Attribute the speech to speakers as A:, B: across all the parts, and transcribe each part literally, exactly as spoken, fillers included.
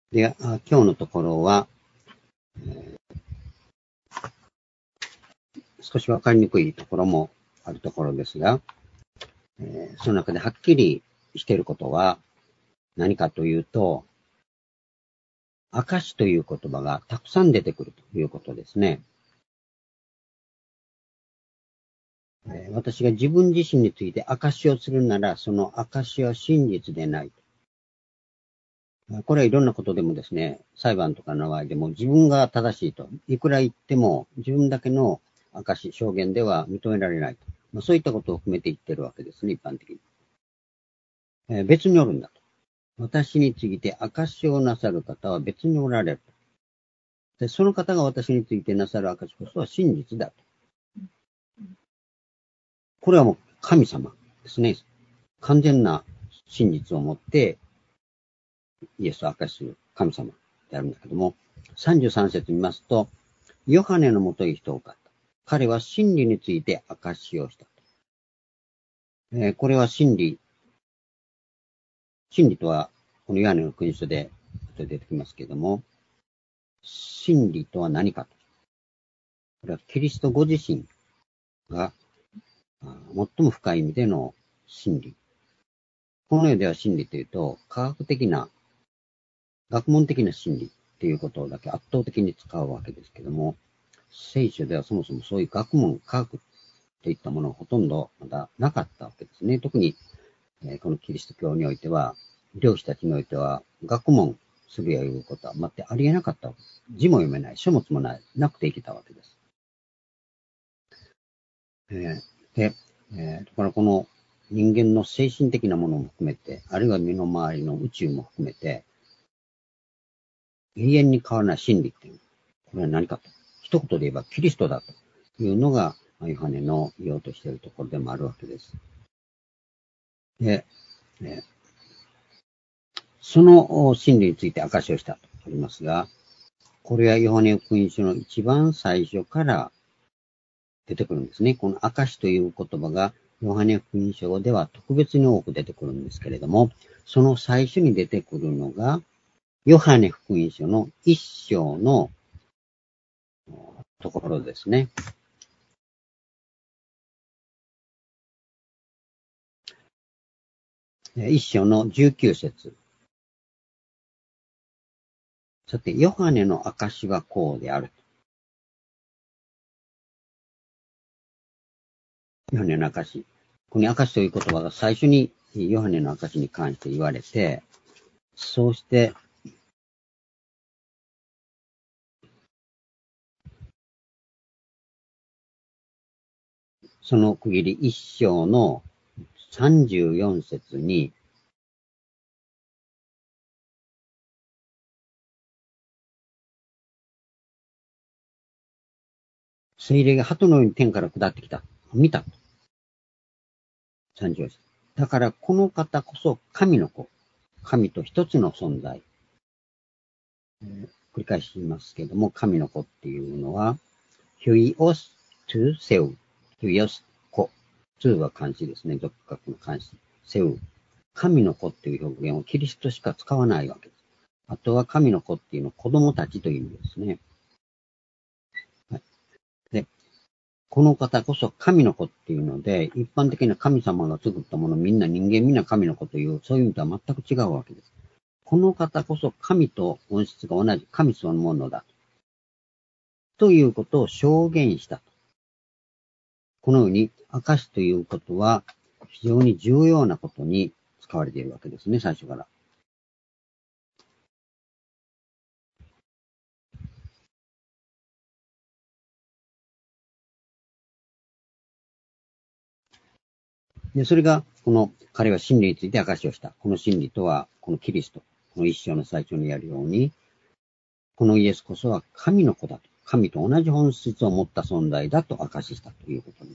A: で、あ今日のところは、えー、少しわかりにくいところもあるところですが、えー、その中ではっきりしていることは何かというと、証という言葉がたくさん出てくるということですね。えー、私が自分自身について証をするなら、その証は真実でない。これはいろんなことでもですね、裁判とかの場合でも自分が正しいと、いくら言っても自分だけの証、証言では認められないと。まあ、そういったことを含めて言ってるわけですね、一般的に。えー、別におるんだと。私について証をなさる方は別におられると。で、その方が私についてなさる証こそは真実だと。これはもう神様ですね。完全な真実をもってイエスを証しする神様であるんだけども、さんじゅうさん節見ますと、ヨハネのもとに人を送った。彼は真理について証しをした。えー、これは真理。真理とは、このヨハネの福音書で出てきますけれども、真理とは何かと。これはキリストご自身が最も深い意味での真理。この世では真理というと、科学的な、学問的な真理ということだけ圧倒的に使うわけですけども、聖書ではそもそもそういう学問、科学といったものはほとんどまだなかったわけですね。特に、えー、このキリスト教においては、漁師たちにおいては、学問するやいうことは全くありえなかったわけです。字も読めない、書物もない、なくていけたわけです。えー、で、えー、だからこの人間の精神的なものも含めて、あるいは身の回りの宇宙も含めて、永遠に変わらない真理っていう。これは何かと。一言で言えばキリストだというのが、ヨハネの言おうとしているところでもあるわけです。で、ね、その真理について証しをしたとありますが、これはヨハネ福音書の一番最初から出てくるんですね。この証という言葉がヨハネ福音書では特別に多く出てくるんですけれども、その最初に出てくるのが、ヨハネ福音書の一章のところですね。一章のじゅうきゅう節。さて、ヨハネの証はこうである。ヨハネの証。この証という言葉が最初にヨハネの証に関して言われて、そうして、その区切り一章のさんじゅうよん節に、聖霊が鳩のように天から下ってきた。見た。さんじゅうよん節。だからこの方こそ神の子。神と一つの存在。えー、繰り返し言いますけれども、神の子っていうのは、ヒュイオストゥセウ。ヒュイオス子。トゥは漢詞ですね。俗格の漢詞。セウ。神の子っていう表現をキリストしか使わないわけです。あとは神の子っていうのは子供たちという意味ですね。はい、で、この方こそ神の子っていうので、一般的な神様が作ったもの、みんな人間みんな神の子という、そういう意味とは全く違うわけです。この方こそ神と本質が同じ、神そのものだ。ということを証言した。このように、証ということは非常に重要なことに使われているわけですね、最初から。で、それが、この、彼は真理について証しをした。この真理とは、このキリスト。この一章の最初にやるように、このイエスこそは神の子だと。神と同じ本質を持った存在だと証ししたということです。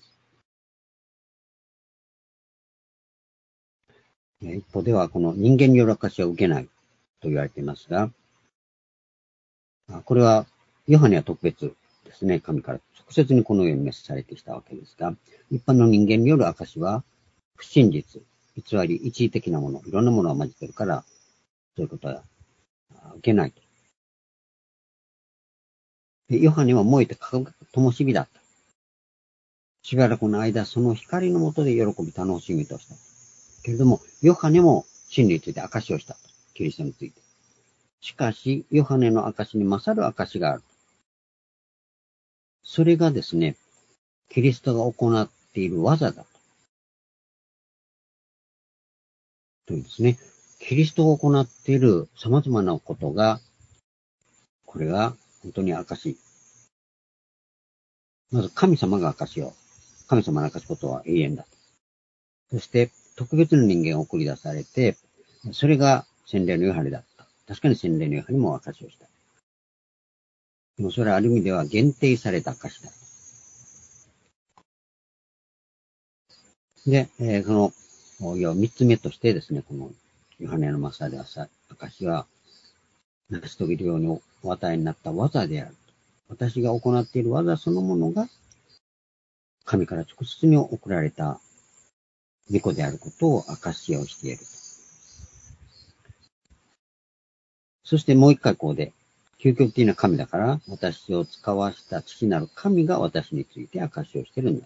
A: 一方では、この人間による証しは受けないと言われていますが、これは、ヨハネは特別ですね。神から直接にこのように召されてきたわけですが、一般の人間による証しは、不真実、偽り、一時的なもの、いろんなものが混じってるから、そういうことは受けないと。でヨハネは燃えて輝く灯火だった。しばらくの間、その光の下で喜び楽しみとした。けれども、ヨハネも真理について証しをしたと。キリストについて。しかし、ヨハネの証に勝る証がある。それがですね、キリストが行っている技だと。というですね、キリストが行っている様々なことが、これが本当に証。まず神様が証を。神様の証すことは永遠だと。そして、特別な人間が送り出されて、それが洗礼のヨハネだった。確かに洗礼のヨハネも証をした。でもそれはある意味では限定された証だ。で、えー、この、要は三つ目としてですね、このヨハネの勝る証は、成し遂げるようにお与えになった技である。私が行っている技そのものが、神から直接に送られた御子であることを証しをしている。そしてもう一回こうで、究極的な神だから、私を使わした父なる神が私について証しをしているんだ。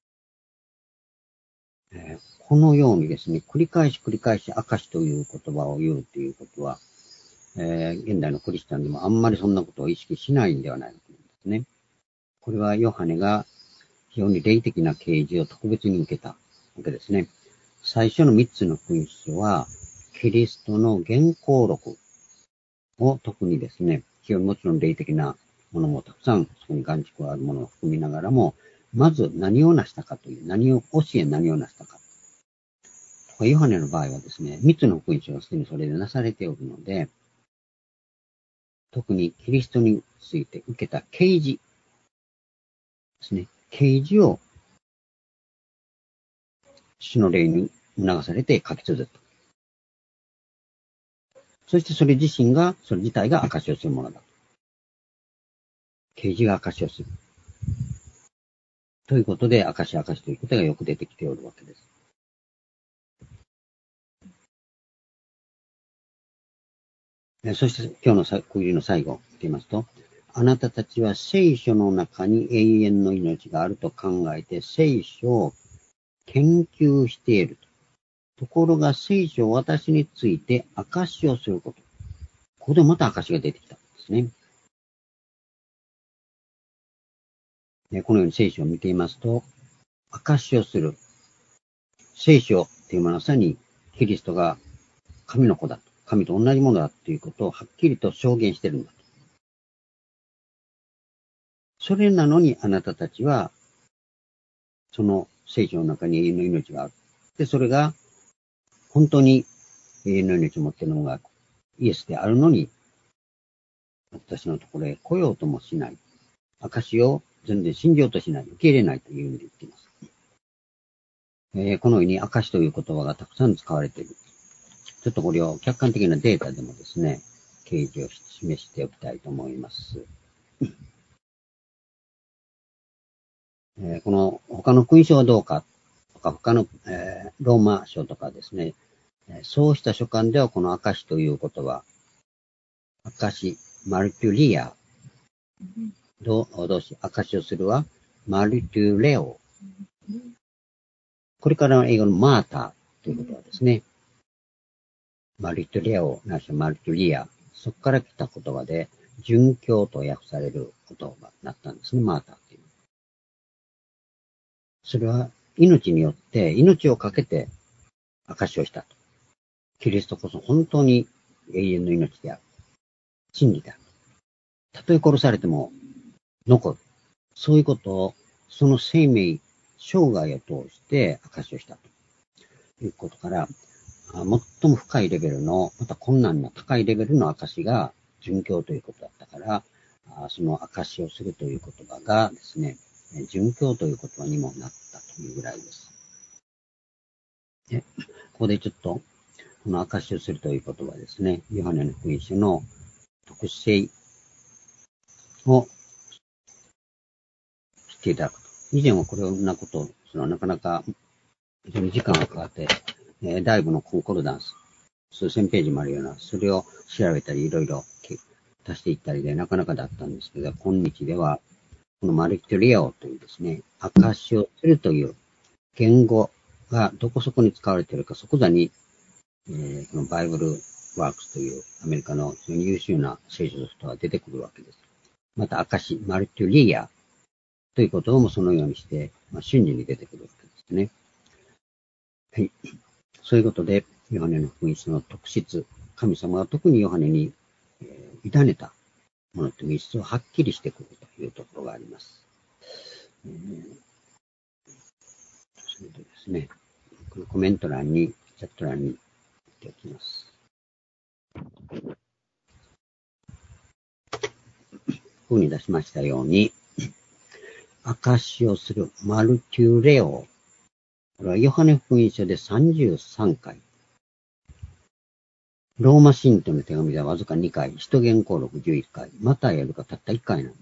A: えー、このようにですね、繰り返し繰り返し証という言葉を言うということは、えー、現代のクリスチャンでもあんまりそんなことを意識しないんではないかと思うんですね。これはヨハネが非常に霊的な啓示を特別に受けたわけですね。最初の三つの福音書は、キリストの原稿録を特にですね、非常にもちろん霊的なものもたくさん、そこに眼蓄があるものを含みながらも、まず何を成したかという、何を、教え何を成したか。ヨハネの場合はですね、三つの福音書がすでにそれでなされておるので、特にキリストについて受けた啓示ですね。啓示を主の霊に促されて書き綴った。そしてそれ自身が、それ自体が証しをするものだ。啓示が証しをする。ということで、証し証しということがよく出てきておるわけです。そして今日の区切りの最後を見てみますと、あなたたちは聖書の中に永遠の命があると考えて聖書を研究していると。ところが聖書は私について証しをすること。ここでまた証しが出てきたんですね。このように聖書を見ていますと、証しをする。聖書というものはまさにキリストが神の子だと。神と同じものだということをはっきりと証言しているんだと。それなのにあなたたちは、その聖書の中に永遠の命がある。で、それが本当に永遠の命を持っているのがイエスであるのに、私のところへ来ようともしない。証を全然信じようとしない。受け入れないという意味で言っています。えー、このように証という言葉がたくさん使われている。ちょっとこれを客観的なデータでもですね、掲示を示しておきたいと思います。えー、この他の福音書はどうかとか、他の、えー、ローマ書とかですね、そうした書簡ではこの証という言葉、証、マルテュリア、動詞、証をするは、マルテュレオ。これからの英語のマーターということはですね、マルテュレオ、ないしはマルテュリア、そこから来た言葉で、殉教と訳される言葉になったんですね、マーターっていう。それは、命によって、命をかけて証しをしたと。キリストこそ本当に永遠の命である。真理である。たとえ殺されても残る。そういうことを、その生命、生涯を通して証しをしたということから、最も深いレベルの、また困難な高いレベルの証が殉教ということだったから、その証をするという言葉がですね、殉教という言葉にもなったというぐらいです。で、ここでちょっと、この証をするという言葉ですね、ヨハネの福音書の特性を知っていただくと。以前はこれをなことを、そのなかなか非常に時間がかかって、えー、外部のコンコルダンス数千ページもあるような、それを調べたりいろいろ足していったりでなかなかだったんですけど、今日では、このマルキュリオというですね、証しをするという言語がどこそこに使われているか、即座に、えー、このバイブルワークスというアメリカの非常に優秀な聖書ソフトが出てくるわけです。また、証し、マルキュリアということもそのようにして、まあ、瞬時に出てくるわけですね。はい。そういうことで、ヨハネの福音書の特質、神様が特にヨハネに、えー、委ねたものという質をはっきりしてくるというところがあります。えー、それでですね、このコメント欄に、チャット欄に言っておきます。ここに出しましたように、証しをするマルキュレオ。これはヨハネ福音書でさんじゅうさんかい。ローマ信徒の手紙ではわずかにかい。使徒言行録じゅういっかい。マタイやルカたったいっかいなんです。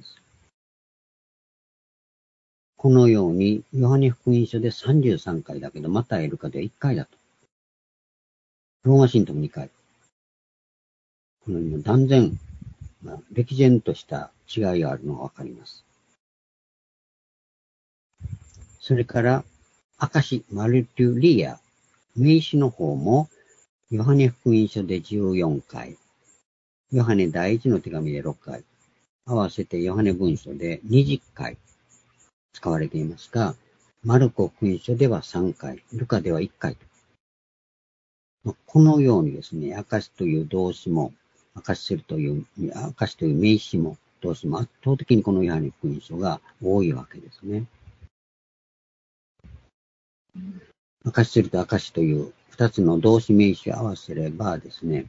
A: このように、ヨハネ福音書でさんじゅうさんかいだけど、マタイやルカではいっかいだと。ローマ信徒もにかい。このように断然、まあ、歴然とした違いがあるのがわかります。それから、証、マルテュリア、名詞の方も、ヨハネ福音書でじゅうよんかい、ヨハネ第一の手紙でろっかい、合わせてヨハネ文書でにじゅっかい使われていますが、マルコ福音書ではさんかい、ルカではいっかいと。このようにですね、証という動詞も、証するという、証という名詞も、動詞も圧倒的にこのヨハネ福音書が多いわけですね。証すると証という二つの動詞名詞を合わせればですね、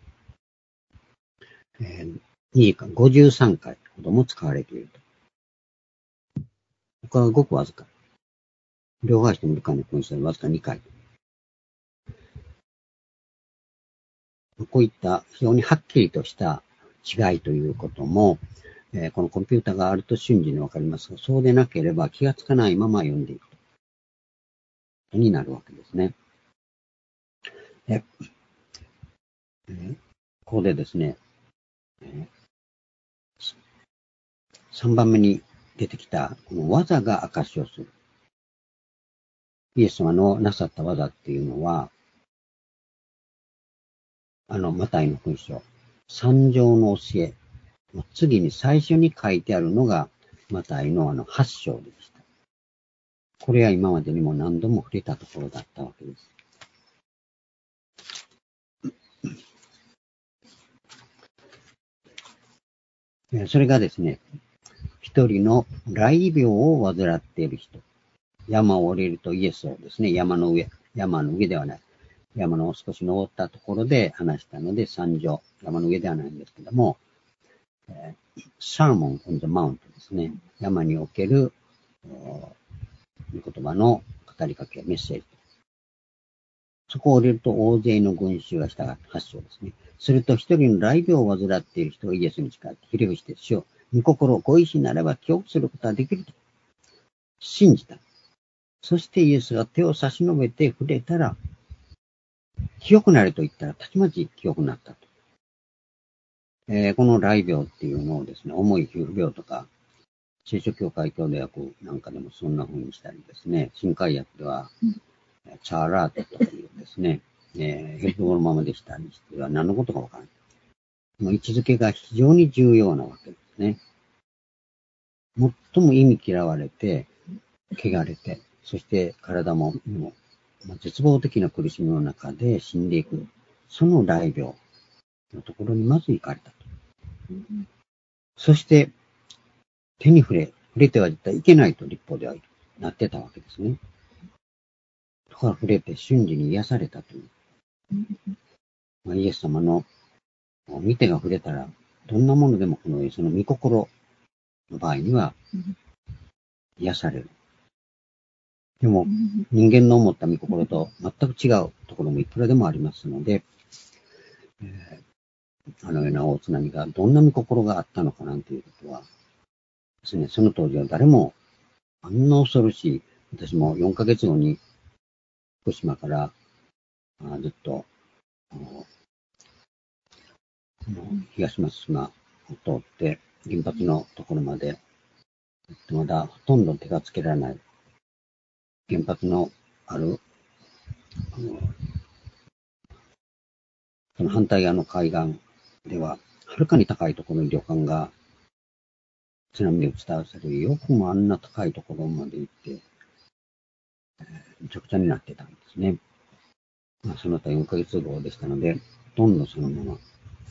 A: えー、ごじゅうさんかいほども使われていると。他はごくわずか。両方してもルカの福音書でわずかにかい。こういった非常にはっきりとした違いということも、えー、このコンピュータがあると瞬時にわかりますが、そうでなければ気がつかないまま読んでいくとになるわけですね。ええー、ここでですね、えー、さんばんめに出てきたこの技が証しをする。イエス様のなさった技っていうのは、あの、マタイの福音書、三条の教え、次に最初に書いてあるのが、マタイのあのはち章でした。これは今までにも何度も触れたところだったわけです。それがですね、一人の雷病を患っている人。山を降りるとイエスをですね、山の上、山の上ではない。山の少し登ったところで話したので、山上、山の上ではないんですけども、えー、Sermon on the Mount ですね。山における言葉の語りかけ、メッセージ。そこを降りると大勢の群衆が従ってはち章ですね。すると一人の雷病を患っている人がイエスに近い。ひれ伏して、主よ、御心、ご意志ならば記憶することはできると信じた。そしてイエスが手を差し伸べて触れたら、清くなれと言ったら、たちまち清くなったと。えー、この雷病っていうのをですね、重い皮膚病とか、聖書教会協同訳なんかでもそんな風にしたりですね、新海訳では、うん、チャーラーテというですね、えー、ヘルプ語のままでしたりしては何のことかわからない。位置づけが非常に重要なわけですね。最も忌み嫌われて、汚れて、そして体も、もう絶望的な苦しみの中で死んでいく。その雷病のところにまず行かれたと。うん、そして、手に触れ、触れては絶対いけないと立法ではなってたわけですね。とから触れて瞬時に癒されたという。まあ、イエス様の見てが触れたら、どんなものでもこのその御心の場合には癒される。でも、人間の思った御心と全く違うところもいくらでもありますので、えー、あのような大津波がどんな御心があったのかなんていうことは、ですね、その当時は誰もあんな恐ろしい、私もよんかげつごに福島からずっと東松島を通って、原発のところまで、まだほとんど手がつけられない。原発のある、あのその反対側の海岸では、はるかに高いところに旅館が津波で打ち倒される。よくもあんな高いところまで行って、めちゃくちゃになってたんですね。まあ、その他よんかげつごでしたので、ほとんどそのまま。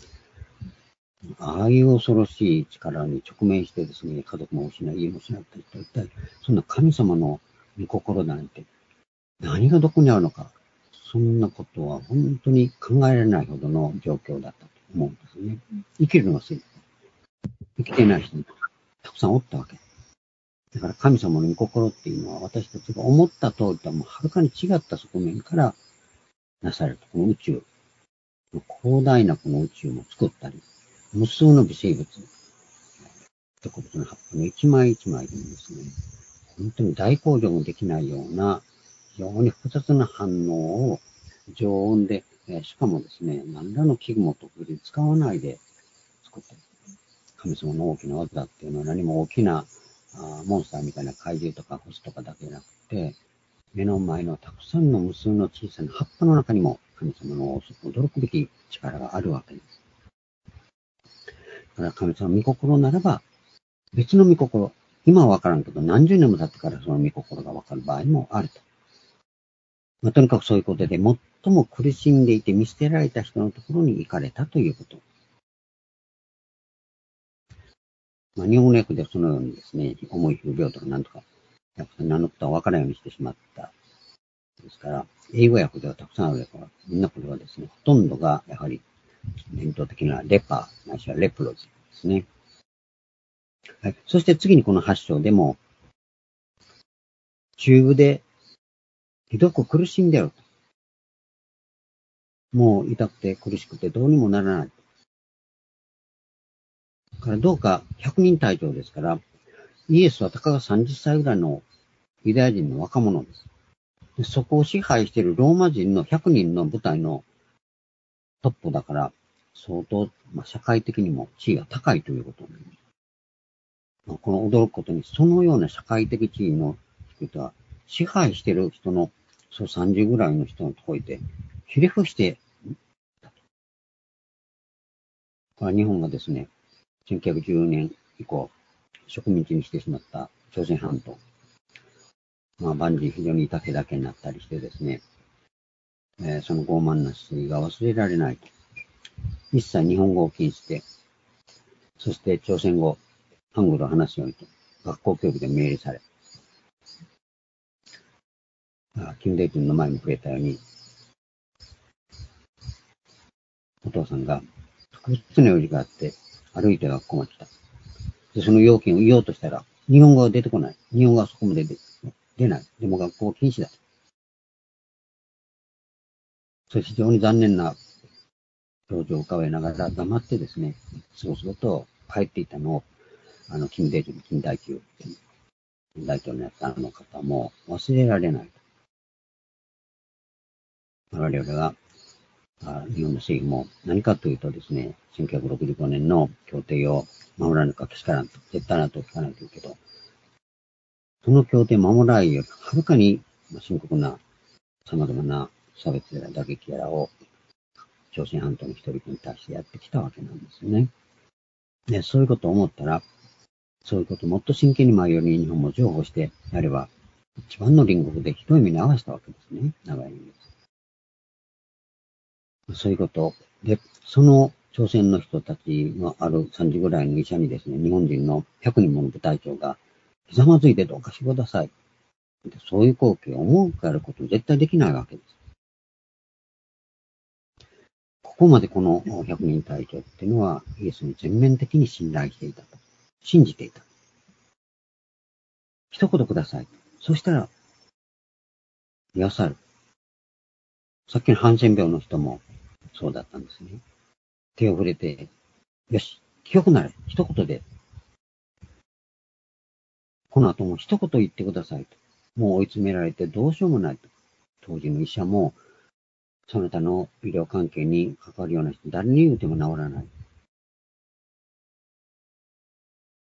A: ああいう恐ろしい力に直面してですね、家族も失い、家も失った人、一体、そんな神様の御心なんて、何がどこにあるのか、そんなことは本当に考えられないほどの状況だったと思うんですね。生きるのが精一杯。生きてない人もたくさんおったわけ。だから神様の御心っていうのは私たちが思った通りとはもうはるかに違った側面からなされる。この宇宙、広大なこの宇宙も作ったり、無数の微生物、植物の葉っぱの一枚一枚でもですね、本当に大工場もできないような非常に複雑な反応を常温で、しかもですね、何らの器具も特別使わないで作っている。神様の大きな技っていうのは何も大きなあモンスターみたいな怪獣とか星とかだけじゃなくて、目の前のたくさんの無数の小さな葉っぱの中にも神様の驚くべき力があるわけです。だから神様の御心ならば、別の御心、今はわからんけど、何十年も経ってからその御心がわかる場合もあると。まあ、とにかくそういうことで、最も苦しんでいて見捨てられた人のところに行かれたということ。まあ、日本語訳ではそのようにですね、重い風病とか何とか、何のことはわからんようにしてしまった。ですから、英語訳ではたくさんあるから、みんなこれはですね、ほとんどがやはり伝統的なレパー、ないしはレプロズですね。はい。そして次にこのはち章でも、中部でひどく苦しんであると。もう痛くて苦しくてどうにもならない。だからどうかひゃくにん隊長ですから、イエスはたかがさんじゅっさいぐらいのユダヤ人の若者です。でそこを支配しているローマ人のひゃくにんの部隊のトップだから、相当、まあ、社会的にも地位が高いということになります。まあ、この驚くことに、そのような社会的地位の人は、支配している人の、そうさんじゅうぐらいの人のところで、ひれ伏してこれは日本がですね、せんきゅうひゃくじゅうねん以降、植民地にしてしまった朝鮮半島。まあ、万事非常にいたけだけになったりしてですね、えー、その傲慢な姿勢が忘れられないと。一切日本語を禁じて、そして朝鮮語、ハングルを話すようにと、学校教育で命令され、キム・デイ君の前に触れたように、お父さんが特別な用事があって、歩いて学校まで来た。で、その要件を言おうとしたら、日本語が出てこない。日本語はそこまで出出ない。でも学校は禁止だ。それ非常に残念な表情を浮かべながら黙ってですね、すごすごと帰っていたのを、あの、金大中、金大中、大統領になったあの方も忘れられない。我々が、日本の政府も何かというとですね、せんきゅうひゃくろくじゅうごねんの協定を守らなきゃけしからんと、絶対なと聞かないというけど、その協定を守らないよりはるかに深刻な様々な差別や打撃やらを朝鮮半島の人々に対してやってきたわけなんですよね。で、そういうことを思ったら、そういうことをもっと真剣に前よりに日本も譲歩してやれば、一番の隣国でひどい目に遭わせたわけですね。長い目に。そういうこと。で、その朝鮮の人たちのあるさんじぐらいの医者にですね、日本人のひゃくにんもの部隊長が、ひざまずいてどうかしてください。そういう光景を思うかやること絶対できないわけです。ここまでこのひゃくにん隊長っていうのは、イエスに全面的に信頼していたと。信じていた。一言ください。そしたら、癒される。さっきのハンセン病の人もそうだったんですね。手を触れて、よし、清くなれ。一言で。この後も一言言ってくださいと。もう追い詰められてどうしようもないと。当時の医者も、その他の医療関係に関わるような人、誰に言うても治らない。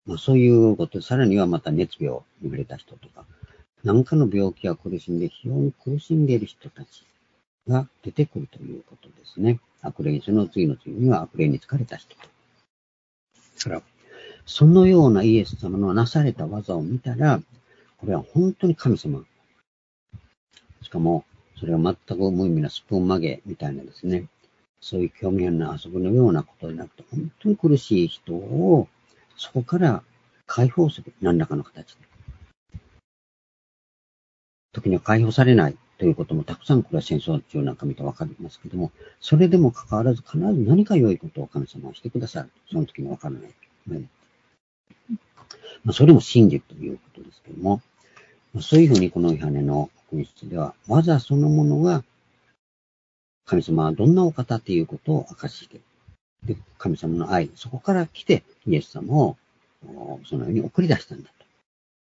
A: まあそういうこと、さらにはまた熱病に触れた人とか、何かの病気が苦しんで、非常に苦しんでいる人たちが出てくるということですね。悪霊、その次の次には悪霊に疲れた人。だから、そのようなイエス様のなされた技を見たら、これは本当に神様。しかも、それは全く無意味なスプーン曲げみたいなですね、そういう興味あるな遊びのようなことでなくて、本当に苦しい人を、そこから解放する。何らかの形で。時には解放されないということもたくさん、これは戦争中なんか見てわかりますけども、それでも関わらず必ず何か良いことを神様はしてくださる。その時にわからない。ね、まあ、それも真実ということですけども、そういうふうにこのヨハネの福音書では、技そのものが神様はどんなお方ということを明かしている。で、神様の愛、そこから来てイエス様をそのように送り出したんだと。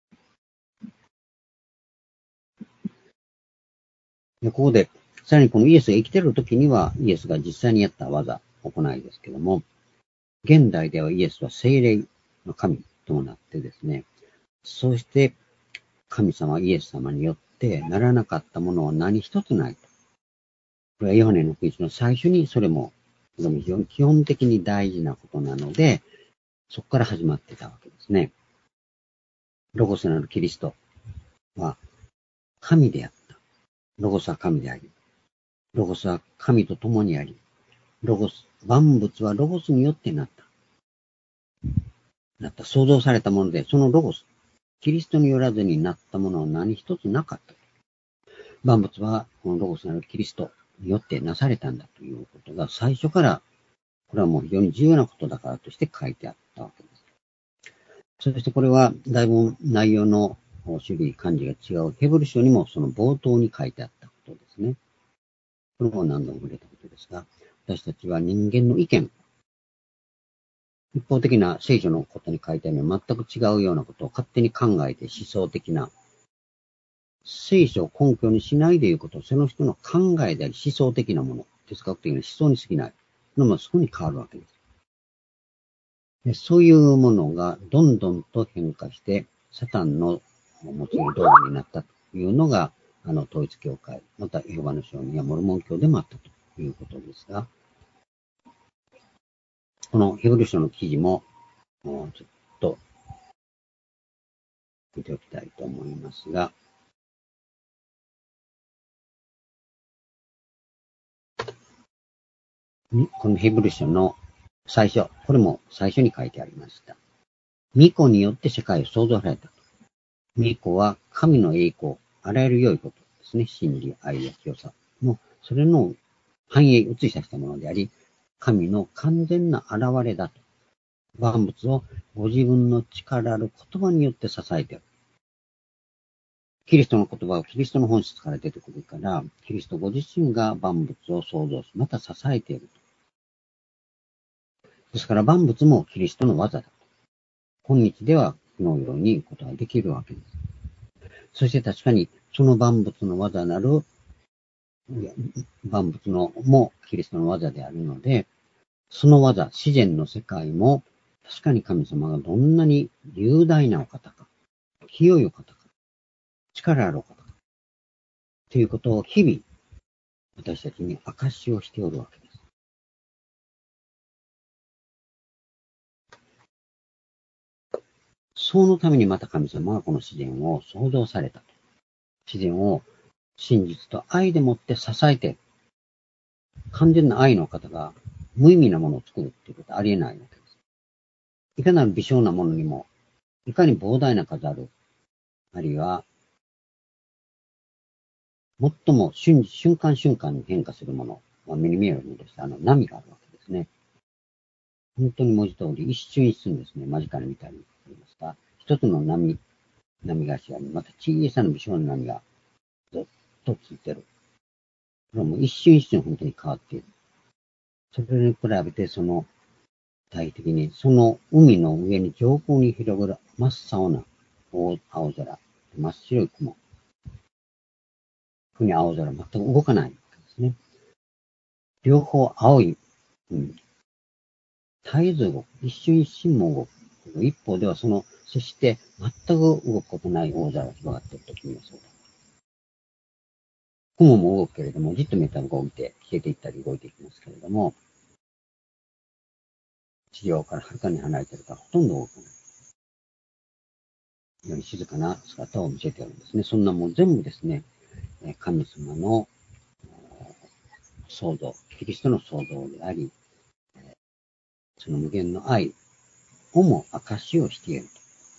A: で、ここで、さらにこのイエスが生きている時には、イエスが実際にやった技、行いですけども、現代ではイエスは聖霊の神ともなってですね、そして神様イエス様によってならなかったものは何一つないと。これはヨハネの福音書の最初にそれも非常に基本的に大事なことなので、そこから始まってたわけですね。ロゴスなるキリストは神であった。ロゴスは神であり、ロゴスは神と共にあり、ロゴス、万物はロゴスによってなった。なった。創造されたもので、そのロゴス、キリストによらずになったものは何一つなかった。万物はこのロゴスなるキリストによってなされたんだということが最初から、これはもう非常に重要なことだからとして書いてあったわけです。そしてこれはだいぶ内容の種類、漢字が違うヘブル書にもその冒頭に書いてあったことですね。これも何度も触れたことですが、私たちは人間の意見、一方的な聖書のことに書いてあるのは全く違うようなことを勝手に考えて思想的な聖書を根拠にしないでいうこと、その人の考えであり思想的なもの、哲学的な思想に過ぎないのもそこに変わるわけです。でそういうものがどんどんと変化して、サタンの用いる道具になったというのが、あの統一教会、またエホバの証人やモルモン教でもあったということですが、このヘブル書の記事も、もうちょっと見ておきたいと思いますが、このヘブル書の最初、これも最初に書いてありました。御子によって世界を創造されたと。御子は神の栄光、あらゆる良いことですね。真理、愛や清さの、それの繁栄、映し出したものであり、神の完全な現れだと。万物をご自分の力ある言葉によって支えている。キリストの言葉はキリストの本質から出てくるから、キリストご自身が万物を創造し、また支えている。ですから万物もキリストの技だ。今日ではこのようにことができるわけです。そして確かにその万物の技なる、万物のもキリストの技であるので、その技、自然の世界も確かに神様がどんなに雄大なお方か、清いお方か、力あるお方か、ということを日々私たちに証しをしておるわけです。そのためにまた神様はこの自然を創造されたと。自然を真実と愛でもって支えて、完全な愛の方が無意味なものを作るっていうことはありえないわけです。いかなる微小なものにも、いかに膨大な数ある、あるいは、最も瞬瞬間瞬間に変化するものが目に見えるようにですね、あの波があるわけですね。本当に文字通り一瞬一瞬ですね、間近に見たり言いますか、一つの波、波頭にまた小さな微小な波がずっとついてる。これはもう一瞬一瞬本当に変わっている。それに比べてその体的にその海の上に上空に広がる真っ青な青空、真っ白い雲。国青空、全く動かないですね。両方青い海。絶えず動く。一瞬一瞬も動く。 けど、一方ではその接して全く動くことない大座が広がっているときにはそうだ。雲も動くけれども、じっと見たのが動いて消えていったり動いていきますけれども、地上からはるかに離れているからほとんど動かない。より静かな姿を見せているんですね。そんなもん全部ですね、神様の創造、キリストの創造であり、その無限の愛をも証をしている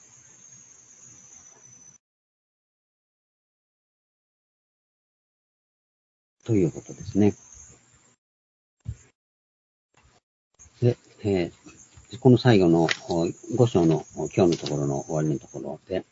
A: と。ということですね。で、えー、この最後のご章の今日のところの終わりのところで、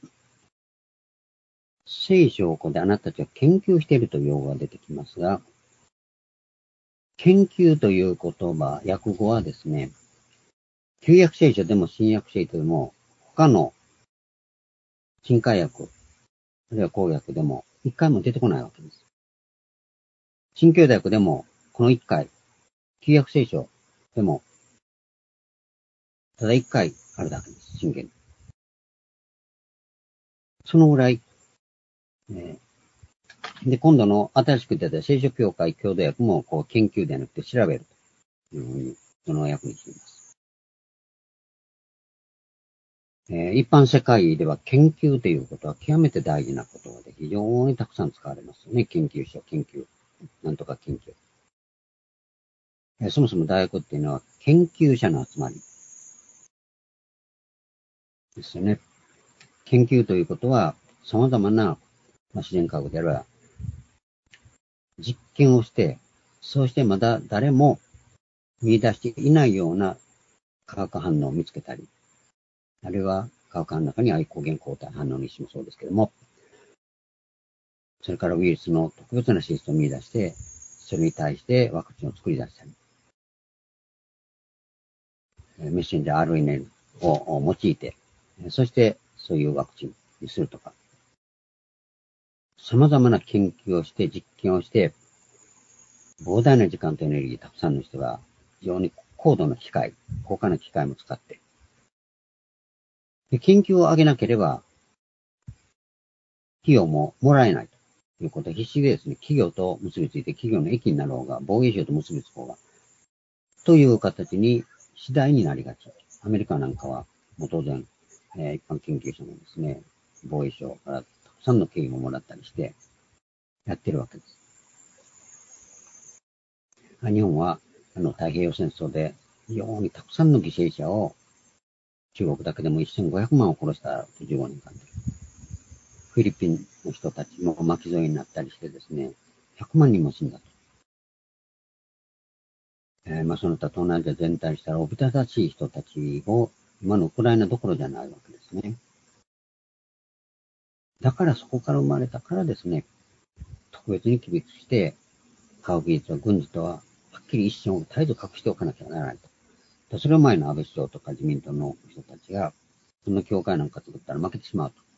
A: 聖書をここであなたたちは研究しているという用語が出てきますが、研究という言葉、訳語はですね、旧約聖書でも新約聖書でも、他の新海訳、あるいは公訳でも一回も出てこないわけです。新教訳でもこの一回、旧約聖書でもただ一回あるだけです。真剣。そのぐらい、えー、で、今度の新しく出た聖書協会共同訳もこう研究ではなくて調べるというふうに、その訳にしています。えー、一般世界では研究ということは極めて大事なことで非常にたくさん使われますよね。研究所、研究、なんとか研究。えー、そもそも大学っていうのは研究者の集まりですよね。研究ということは様々な、まあ、自然科学であれば実験をして、そうしてまだ誰も見出していないような化学反応を見つけたり、あるいは化学反応の中には抗原抗体反応にしてもそうですけども、それからウイルスの特別な性質を見出して、それに対してワクチンを作り出したり、メッセンジャー アールエヌエー を用いて、そしてそういうワクチンにするとか、様々な研究をして、実験をして、膨大な時間とエネルギー、たくさんの人が非常に高度な機械、高価な機械も使って、で研究を上げなければ、費用ももらえないということで、必死でですね、企業と結びついて、企業の益になろうが、防衛省と結びつこうが、という形に次第になりがち。アメリカなんかは、もう当然、えー、一般研究者もですね、防衛省からたくさんの経費ももらったりして、やってるわけです。日本は、あの、太平洋戦争で、非常にたくさんの犠牲者を、中国だけでもせんごひゃくまんを殺したとじゅうごねんかんで。フィリピンの人たちも巻き添えになったりしてですね、ひゃくまんにんも死んだと。えー、まあその他東南アジア全体したらおびただしい人たちを、今のウクライナどころじゃないわけですね。だからそこから生まれたからですね、特別に厳しくして、科学技術は軍事とは、はっきり一線を絶えず隠しておかなきゃならないと。それを前の安倍首相とか自民党の人たちが、その教会なんか作ったら負けてしまうと。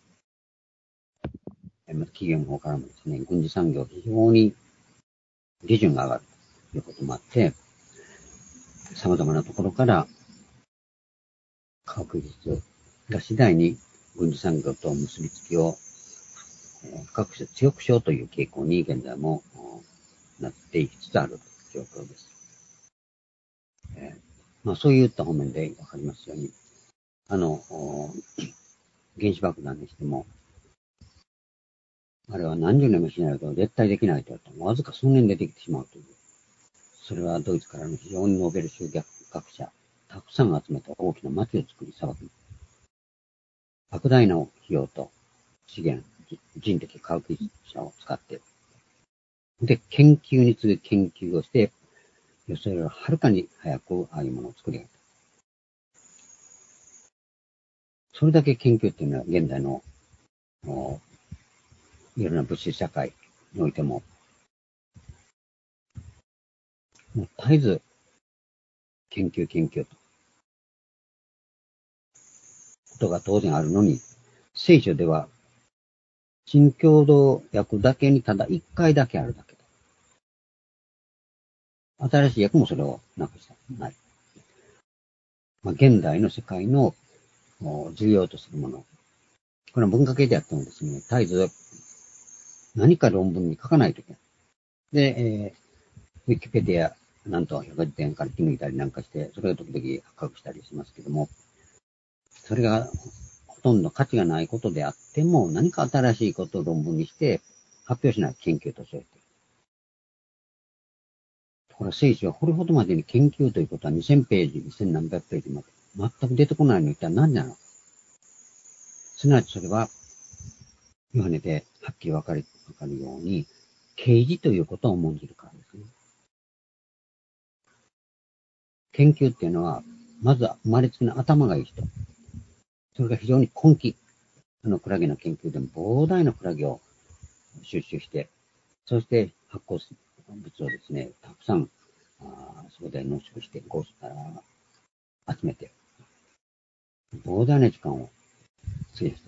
A: 企業の方からもですね、軍事産業非常に利潤が上がるということもあって、様々なところから科学技術が次第に軍事産業と結びつきを深くして強くしようという傾向に現在もなっていきつつある状況です。えーまあ、そういった方面でわかりますように、あの、原子爆弾にしても、あれは何十年もしないと絶対できないと言われても、わずか数年でできてしまうという。それはドイツからの非常にノーベル賞学者、たくさん集めた大きな町を作り、砂漠に。莫大な費用と資源、人的科学技術者を使って、で、研究に次ぐ研究をして、予想よりはるかに早くああいうものを作り上げた。それだけ研究っていうのは現在のいろんな物質社会においても、もう絶えず研究研究と、ことが当然あるのに、聖書では、新共同訳だけにただ一回だけあるだけだ。新しい訳もそれをなくした。ない。まあ、現代の世界の重要とするもの。これは文化系であってもですね、絶えず何か論文に書かないといけない。で、えー、ウィキペディアなんと百科事典から引き抜いたりなんかして、それが時々発覚したりしますけども、それがほとんど価値がないことであっても、何か新しいことを論文にして発表しない研究と称している。ところが聖書はこれほどまでに研究ということはにせんページ、にせんなんびゃくページまで全く出てこないのに一体何なのか。すなわちそれは、ヨハネではっきりわかるように、啓示ということを重んじるからですね。研究っていうのは、まずは生まれつきの頭がいい人。それが非常に根気。あのクラゲの研究でも膨大なクラゲを収集して、そして発酵物をですね、たくさん、あそこで濃縮して、こう集めて、膨大な時間を費やした。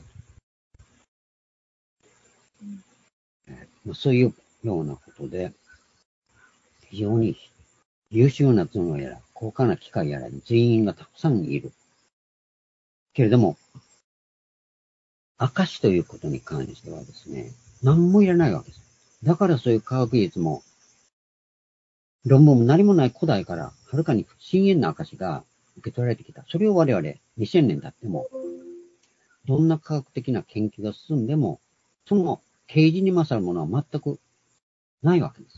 A: うん、そういうようなことで、非常に優秀な頭脳やら、高価な機械やらに人員がたくさんいる。けれども、証ということに関してはですね、何もいらないわけです。だからそういう科学技術も、論文も何もない古代から、はるかに深遠な証が受け取られてきた。それを我々、にせんねん経っても、どんな科学的な研究が進んでも、その啓示に勝るものは全くないわけです。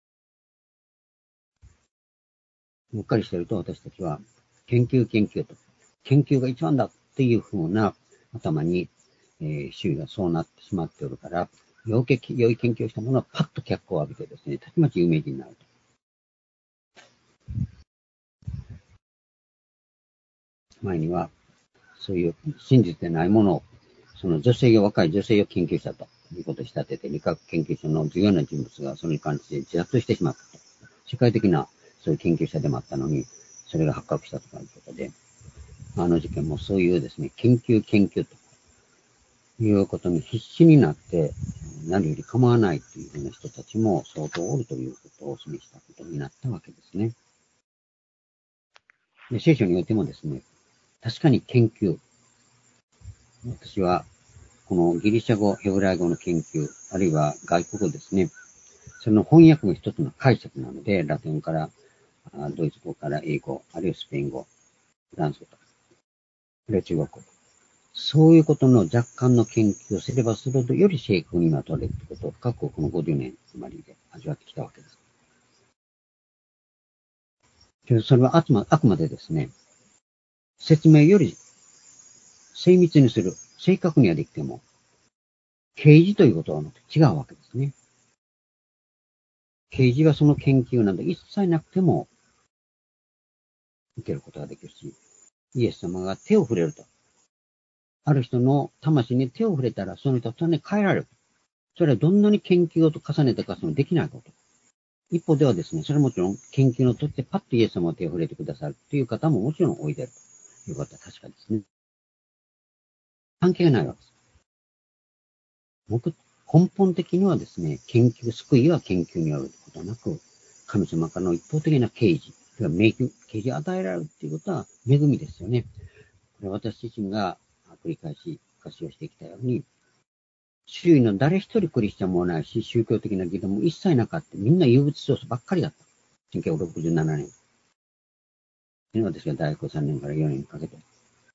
A: うっかりしてると私たちは、研究研究と、研究が一番だっていう風な頭に、えー、周囲がそうなってしまっておるから、良い研究をしたものはパッと脚光を浴びてですね、たちまち有名人になると。前には、そういう真実でないものを、その女性を、若い女性を研究したということを仕立てて、理学研究所の重要な人物がそれに関して自殺してしまったと。世界的なそういう研究者でもあったのに、それが発覚したということで、あの事件もそういうですね、研究研究ということに必死になって、何より構わないというふうな人たちも相当おるということを示したことになったわけですね。で、聖書においてもですね、確かに研究、私はこのギリシャ語、ヘブライ語の研究、あるいは外国語ですね、その翻訳の一つの解釈なので、ラテンから、ドイツ語から英語、あるいはスペイン語、フランス語と、あるいは中国語。そういうことの若干の研究をすればするほど、より正確にまとれるということを深くこのごじゅうねんつまりで味わってきたわけです。けどそれはあくま、あくまでですね、説明より精密にする、正確にはできても、啓示ということは違うわけですね。啓示はその研究など一切なくても受けることができるし、イエス様が手を触れると。ある人の魂に手を触れたら、その人はそれに変えられる。それはどんなに研究を重ねてかそのできないこと。一方ではですね、それはもちろん研究のとってパッとイエス様が手を触れてくださるという方ももちろんおいでるということは確かですね。関係がないわけです。僕、根本的にはですね、研究、救いは研究によることはなく、神様からの一方的な啓示、啓示を与えられるということは恵みですよね。これは私自身が繰り返し活用してきたように、周囲の誰一人クリスチャンもないし、宗教的な議論も一切なかった。みんな有物ソースばっかりだった。せんきゅうひゃくろくじゅうななねん。私が大学さんねんからよねんかけて、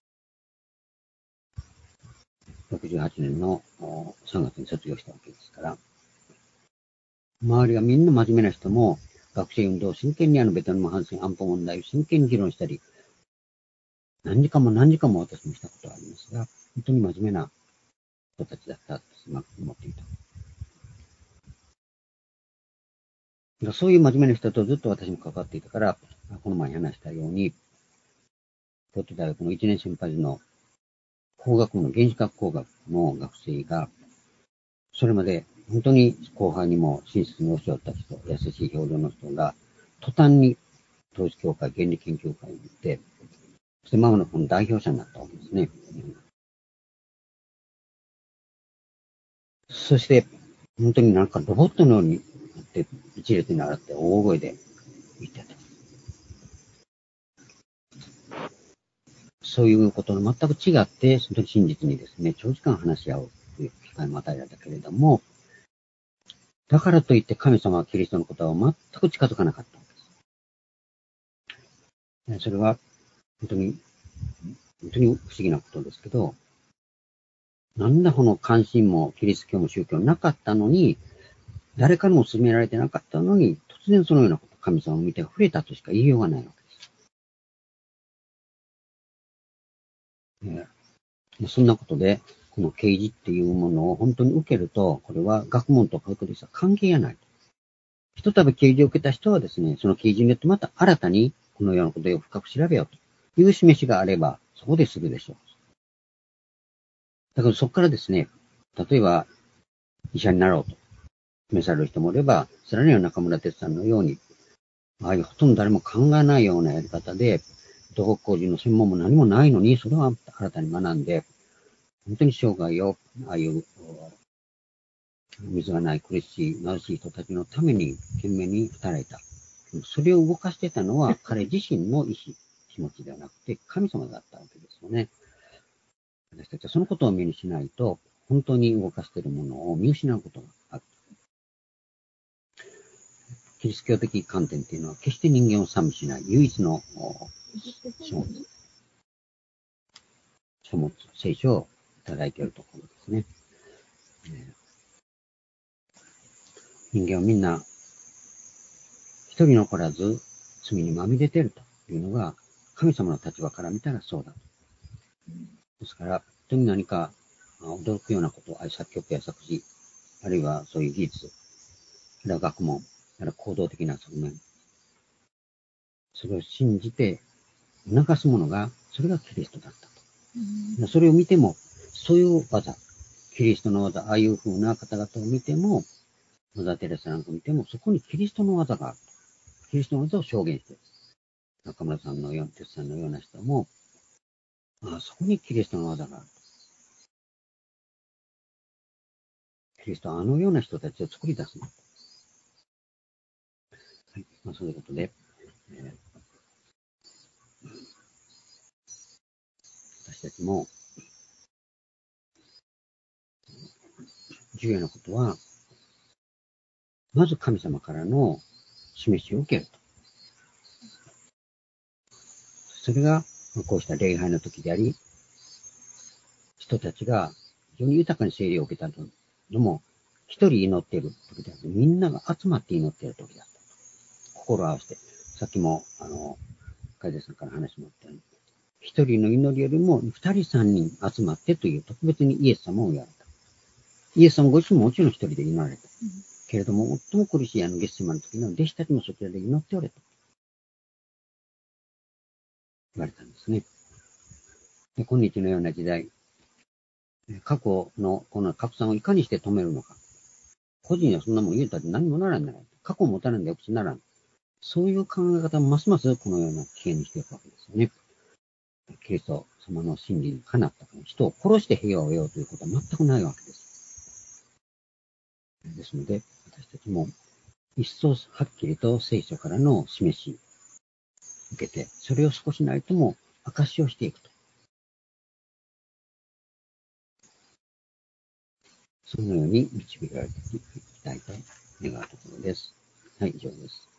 A: ろくじゅうはちねんのさんがつに卒業したわけですから、周りがみんな真面目な人も、学生運動を真剣にあのベトナム反戦安保問題を真剣に議論したり、何時間も何時間も私もしたことがありますが、本当に真面目な人たちだったと思っていた。そういう真面目な人とずっと私も関わっていたから、この前話したように、京都大学のいちねん先輩の工学部の原子核工学の学生が、それまで本当に後輩にも親切に教わった人、優しい表情の人が、途端に統一教会原理研究会に行って、そしてママのこの代表者になったわけですね。そして、本当になんかロボットのようになって、一列に習って大声で言ってた。 そういうことの全く違って、その真実にですね、長時間話し合うという機会も与えられたけれども、だからといって神様はキリストのことは全く近づかなかったんです。それは本当に、本当に不思議なことですけど、なんだこの関心もキリスト教も宗教なかったのに、誰からも勧められてなかったのに、突然そのようなこと、神様を見て触れたとしか言いようがないわけです。えー、そんなことで、この啓示っていうものを本当に受けると、これは学問と科学ですは関係がない。ひとたび啓示を受けた人はですね、その啓示によってまた新たにこのようなことを深く調べようという示しがあれば、そこでするでしょう。だからそこからですね、例えば医者になろうと召される人もいれば、さらには中村哲さんのように、ああいうほとんど誰も考えないようなやり方で、土木工事の専門も何もないのに、それは新たに学んで、本当に生涯を、ああいう水がない苦しい貧しい人たちのために懸命に働いた。それを動かしてたのは彼自身の意志、気持ちではなくて神様だったわけですよね。私たちはそのことを目にしないと、本当に動かしているものを見失うことがある。キリスト教的観点というのは決して人間を賛美しない唯一の書物、書物、聖書をいただいているところですね。人間はみんな一人残らず罪にまみれているというのが神様の立場から見たらそうだと。ですから、本当に何か驚くようなこと、作曲や作詞、あるいはそういう技術、あるいは学問、あるいは行動的な側面、それを信じて促すものが、それがキリストだったと。うん、それを見ても、そういう技、キリストの技、ああいう風な方々を見ても、マザー・テレサなんか見ても、そこにキリストの技がある。キリストの技を証言している。中村さんのような、哲さんのような人も、ああ、そこにキリストの技がある。キリストはあのような人たちを作り出すの。はい。まあ、そういうことで、えー、私たちも、重要なことは、まず神様からの示しを受けると。それが、こうした礼拝の時であり、人たちが非常に豊かに聖霊を受けたのも、一人祈っている時であって、みんなが集まって祈っている時だった。心を合わせて、さっきも、あの、カイデさんから話もあったように、一人の祈りよりも二人三人集まってという特別にイエス様を言われた。イエス様ご自身ももちろん一人で祈られた。うん、けれども、最も苦しいあのゲッセマの時の弟子たちもそちらで祈っておれと言われたんですね。で、今日のような時代、過去のこの拡散をいかにして止めるのか。個人はそんなもん言うたって何もならんじゃない。過去を持たないんでよくしならん。そういう考え方もますますこのような危険にしていくわけですよね。キリスト様の真理にかなった人を殺して平和を得ようということは全くないわけです。ですので、私たちも一層はっきりと聖書からの示し、受けて、それを少しなりとも証しをしていくと。そのように導かれていきたいと願うところです。はい、以上です。